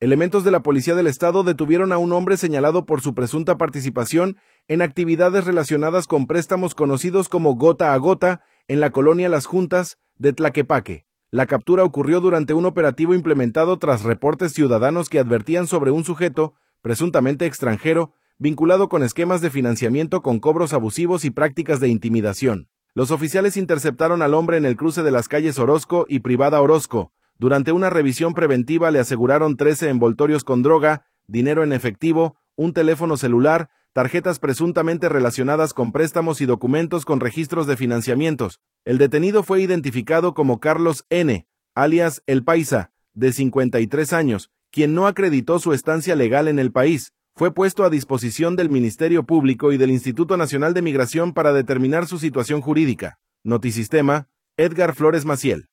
Elementos de la Policía del Estado detuvieron a un hombre señalado por su presunta participación en actividades relacionadas con préstamos conocidos como gota a gota en la colonia Las Juntas de Tlaquepaque. La captura ocurrió durante un operativo implementado tras reportes ciudadanos que advertían sobre un sujeto, presuntamente extranjero, vinculado con esquemas de financiamiento con cobros abusivos y prácticas de intimidación. Los oficiales interceptaron al hombre en el cruce de las calles Orozco y Privada Orozco. Durante una revisión preventiva le aseguraron 13 envoltorios con droga, dinero en efectivo, un teléfono celular, tarjetas presuntamente relacionadas con préstamos y documentos con registros de financiamientos. El detenido fue identificado como Carlos N., alias El Paisa, de 53 años, quien no acreditó su estancia legal en el país. Fue puesto a disposición del Ministerio Público y del Instituto Nacional de Migración para determinar su situación jurídica. Notisistema, Edgar Flores Maciel.